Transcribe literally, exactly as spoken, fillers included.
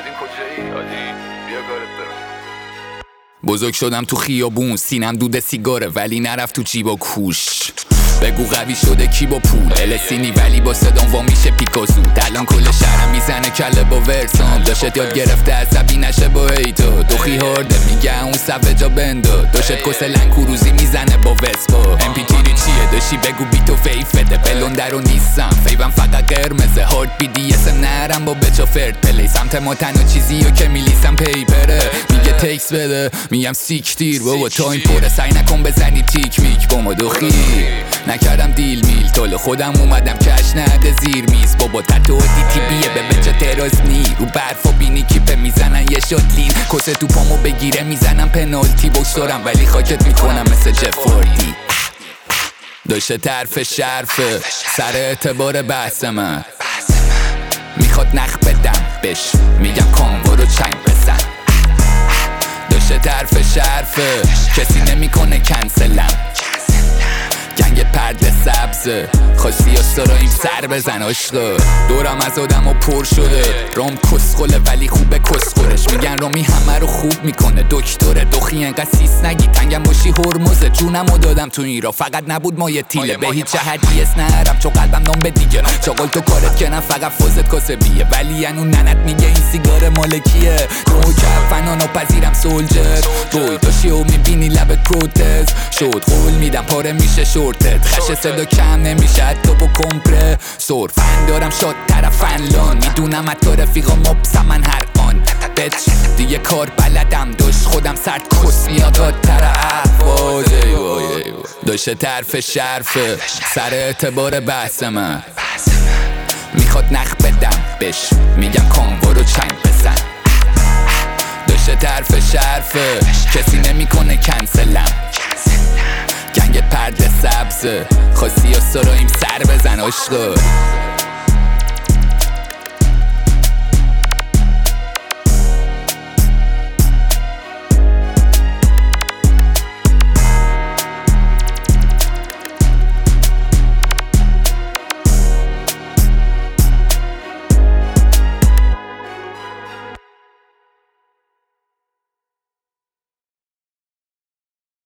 نادین کجایی؟ عادی بیا کارت دارم. بزرگ شدم تو خیابون، سینم دود سیگاره ولی نرفت تو جیب و کوش. بگو قوی شده کی با پول السینی ولی با صدام وا میشه پیکاسو. الان کل شهرم میزنه کله با ورسام، داشت یاد گرفته عصبی نشه با هیتا. دوخی هارده میگه اون سوجا بندا، داشت کسلن کروزی میزنه با وسپا. ام پی تیری چیه داشتی بگو بیتو فیف بده، بلونده رو نیستم فیبم فقط قرمزه. هارد بی دی اسم نرم با بچا فرد پلی، سمت ما تنها چیزی و که میلیسم پیپره. میگه تکس بده میگم سیک تیر بابا تایم پره، سعی نکن بزنی تیک میک با ما دوخی. نکردم دیل میل تول خودم اومدم کش نده زیر میز. بابا تتو دیتی بیه به بچه تراز نی رو برفا بینی کیپه میزنن یه شات لین. کسه تو پامو بگیره میزنم پنالتی، بوکس دارم ولی خاکت میکنم مثل جفوردی. داشته طرف شرفه سر اعتبار بحث من، میخواد نخ بدم بش میگم کانگو رو چنگ بزن. داشته طرف شرفه کسی نمیکنه کنسلم، گنگ پرده سبزه خواستی استرایم سر بزن عشقه. دورم از آدم و پر شده رام کسخله ولی خوبه کسخورش. میگن رامی همه رو خوب میکنه دکتره، دوخی انقدر سیس نگی تنگم باشی هرمزه. جونم رو دادم تو این را فقط نبود مایه تیله، به هیچ جهتی اس نهرم چو قلبم نام به دیگه. چاقل تو کارت کنم فقط فوزت کاسبیه، ولی انو ننت میگه این سیگار مالکیه. نو کرد فنانو پذیرم سولجر بوی داشتی و میبینی لبت پروتز شد. قول میدم پاره میشه شورتت، خش صدا کم نمیشه تو با کمپره سور. فن دارم شاد طرف فنلان، میدونم حتی رفیقا مبسم من هر آن بچ دیگه کار بلدم داشت خودم سرد کس میاداد تر احواز. داشته طرف شرفه سر اعتبار بحث من، میخواد نخ بدم بش میگم کانگو رو چنگ بزن. داشته طرف شرفه کسی نمیکنه کنسلم، گنگ پرده سبزه خواستی استرایم سر بزن عشقه.